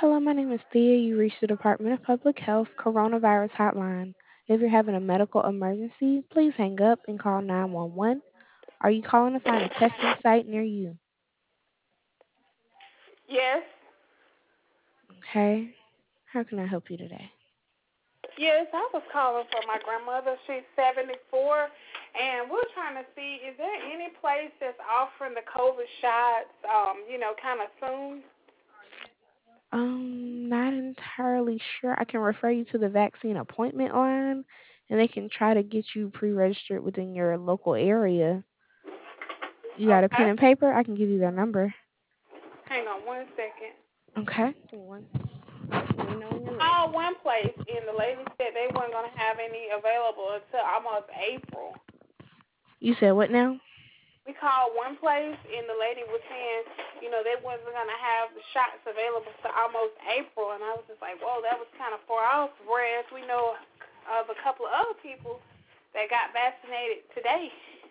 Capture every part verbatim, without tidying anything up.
Hello, my name is Thea. You reached the Department of Public Health Coronavirus Hotline. If you're having a medical emergency, please hang up and call nine one one. Are you calling to find a testing site near you? Yes. Okay. How can I help you today? Yes, I was calling for my grandmother. She's seventy-four, and we're trying to see, is there any place that's offering the COVID shots, um, you know, kind of soon? Um, not entirely sure. I can refer you to the vaccine appointment line, and they can try to get you pre-registered within your local area. You got a pen Okay. and paper? I can give you their number. Hang on one second. Okay. Give me one. Let me know when you're ready. Called one place, and the lady said they weren't going to have any available until almost April. You said what now? We called one place, and the lady was saying, you know, they wasn't going to have the shots available to almost April. And I was just like, whoa, that was kind of far off. Whereas we know of a couple of other people that got vaccinated today.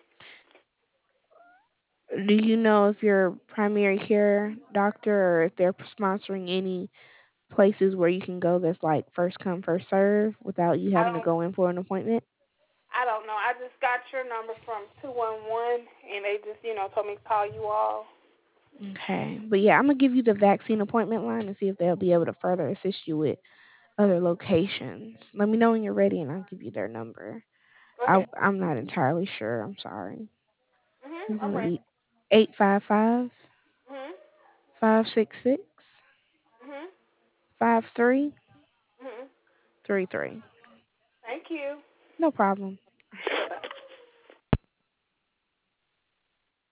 Do you know if your primary care doctor or if they're sponsoring any places where you can go that's like first come first serve without you I having to don't, go in for an appointment? I don't know. I just got your number from two one one, and they just, you know, told me to call you all. Okay, but yeah, I'm gonna give you the vaccine appointment line and see if they'll be able to further assist you with other locations. Let me know when you're ready, and I'll give you their number. Go I ahead. I'm not entirely sure. I'm sorry. Mhm. It's I'm gonna ready. be eight five five Mhm. five six six Mhm. five three Mhm. three three. Thank you. No problem. Bye bye.